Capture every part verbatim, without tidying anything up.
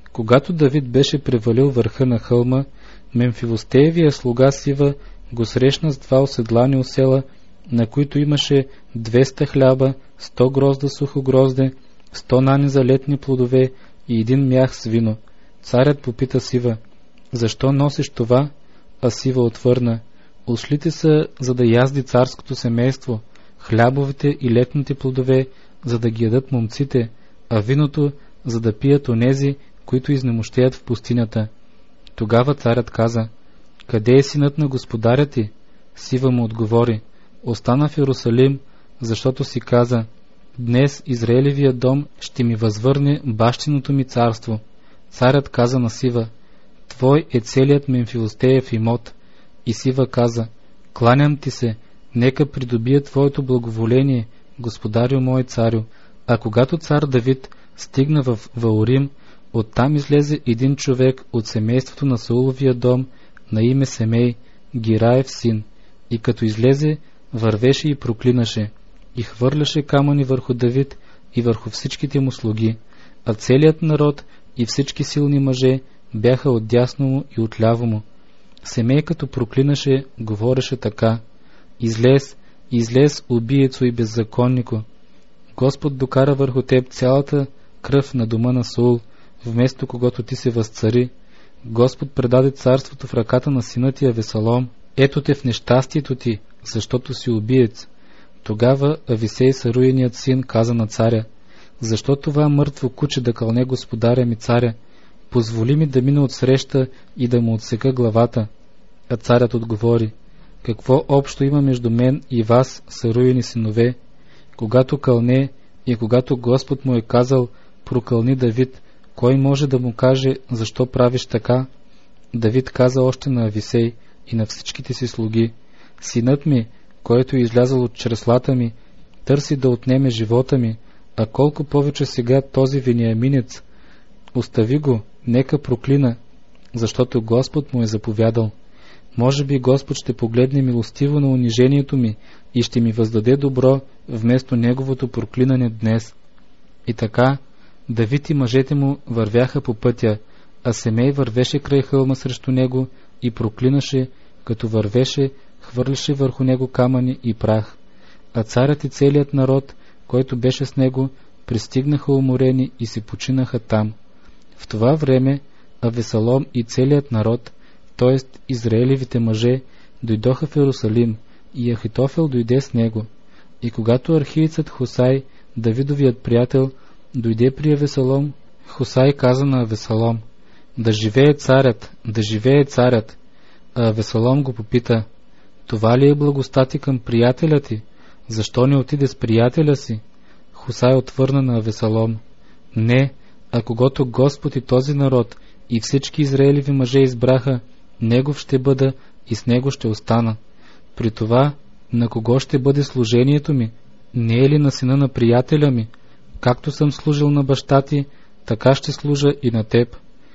Когато Давид беше превалил върха на хълма, Мемфивостеевия слуга Сива го срещна с два оседлани осела, на които имаше двеста хляба, сто грозда сухо грозде, сто нани за летни плодове и един мях с вино. Царят попита Сива: защо носиш това? А Сива отвърна: ослите са, за да язди царското семейство, хлябовете и летните плодове, за да ги ядат момците, а виното, за да пият онези, които изнемощеят в пустинята. Тогава царят каза: къде е синът на господаря ти? Сива му отговори: остана в Йерусалим, защото си каза: днес Израелевият дом ще ми възвърне бащиното ми царство. Царят каза на Сива: твой е целият Мемфивостеев имот. И Сива каза: кланям ти се, нека придобие твоето благоволение, господарю мой царю. А когато цар Давид стигна в Ваорим, оттам излезе един човек от семейството на Сауловия дом на име Семей, Гираев син, и като излезе, вървеше и проклинаше, и хвърляше камъни върху Давид и върху всичките му слуги, а целият народ и всички силни мъже бяха отдясно му и отляво му. Семей като проклинаше, говореше така: излез, излез, убиецо и беззаконнико! Господ докара върху теб цялата кръв на дома на Саул, вместо когато ти се възцари. Господ предаде царството в ръката на сина ти Авесалом. Ето те в нещастието ти, защото си убиец. Тогава Ависей, Саруиният син, каза на царя: защо това мъртво куче да кълне господаря ми царя? Позволи ми да мина отсреща и да му отсека главата. А царят отговори: какво общо има между мен и вас, Саруини синове? Когато кълне и когато Господ му е казал: прокълни Давид, кой може да му каже защо правиш така? Давид каза още на Ависей и на всичките си слуги: синът ми, който е излязъл от чреслата ми, търси да отнеме живота ми, а колко повече сега този вениаминец. Остави го, нека проклина, защото Господ му е заповядал. Може би Господ ще погледне милостиво на унижението ми и ще ми въздаде добро вместо неговото проклинане днес. И така Давид и мъжете му вървяха по пътя, а Семей вървеше край хълма срещу него и проклинаше, като вървеше, хвърляше върху него камъни и прах. А царят и целият народ, който беше с него, пристигнаха уморени и се починаха там. В това време Авесалом и целият народ, т.е. Израелевите мъже, дойдоха в Йерусалим, и Ахитофел дойде с него. И когато архиецът Хусай, Давидовият приятел, дойде при Авесалом, Хусай каза на Авесалом: да живее царят, да живее царят. А Авесалом го попита: това ли е благостта ти към приятеля ти? Защо не отиде с приятеля си? Хусай отвърна на Авесалом: не, а когато Господ и този народ и всички Израелеви мъже избраха, негов ще бъда и с него ще остана. При това, на кого ще бъде служението ми? Не е ли на сина на приятеля ми? Както съм служил на баща ти, така ще служа и на теб.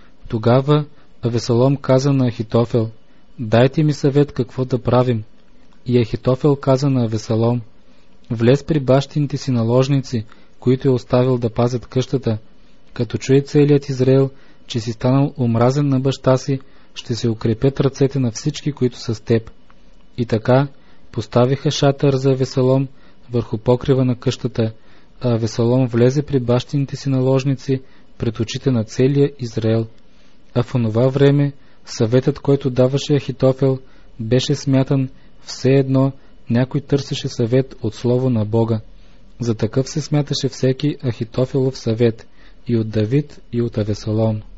Тогава Авесалом каза на Ахитофел: дайте ми съвет какво да правим. И Ахитофел каза на Авесалом: влез при бащините си наложници, които е оставил да пазят къщата. Като чуе целият Израел, че си станал омразен на баща си, ще се укрепят ръцете на всички, които са с теб. И така поставиха шатър за Авесалом върху покрива на къщата, а Авесалом влезе при бащините си наложници пред очите на целия Израел. А в онова време съветът, който даваше Ахитофел, беше смятан все едно някой търсеше съвет от слово на Бога. За такъв се смяташе всеки Ахитофелов съвет, и от Давид, и от Авесалом.